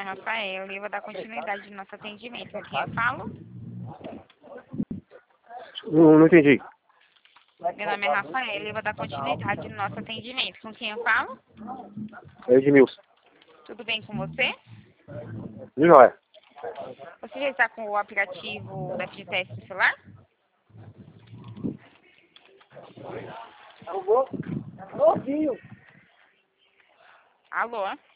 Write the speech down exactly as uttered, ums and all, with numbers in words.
Rafaela e eu vou dar continuidade no nosso atendimento. Com quem eu falo? Não, não entendi. Meu nome é Rafaela e eu vou dar continuidade no nosso atendimento. Com quem eu falo? É Edmilson. Tudo bem com você? De joia. Você já está com o aplicativo da FGTS no celular? Alô? Alô, Vinho. Alô?